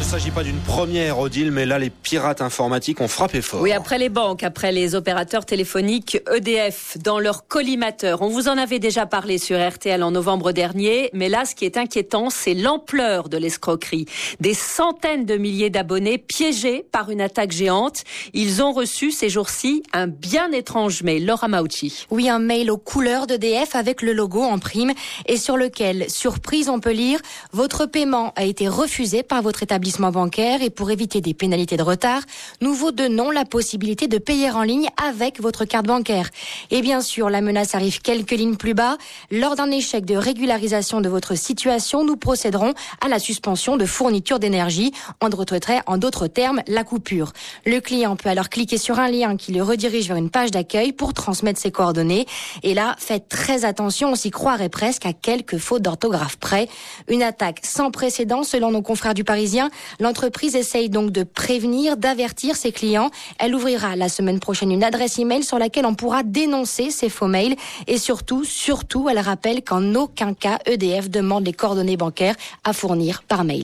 s'agit pas d'une première, Odile, mais là, les pirates informatiques ont frappé fort. Oui, après les banques, après les opérateurs téléphoniques EDF, dans leur collimateur. On vous en avait déjà parlé sur RTL en novembre dernier, mais là, ce qui est inquiétant, c'est l'ampleur de l'escroquerie. Des centaines de milliers d'abonnés piégés par une attaque géante. Ils ont reçu ces jours-ci un bien étrange mail. Laura Mauchi. Oui, un mail aux couleurs d'EDF avec le logo en prime et sur lequel, surprise, on peut lire « Votre paiement a été refusé par votre établissement bancaire et pour éviter des pénalités de retard, nous vous donnons la possibilité de payer en ligne avec votre carte bancaire. » Et bien sûr, la menace arrive quelques lignes plus bas. Lors d'un échec de régularisation de votre situation, nous procéderons à la suspension de fourniture d'énergie. On retrait en d'autres termes la coupure. Le client peut alors cliquer sur un lien qui le redirige vers une page d'accueil pour transmettre ses coordonnées. Et là, faites très attention, on s'y croirait presque à quelques fautes d'orthographe près. Une attaque sans précédent selon nos confrères du Parisien. L'entreprise essaye donc de prévenir, d'avertir ses clients. Elle ouvrira la semaine prochaine une adresse email sur laquelle on pourra dénoncer ces faux mails. Et surtout, elle rappelle qu'en aucun cas EDF demande les coordonnées bancaires à fournir par mail.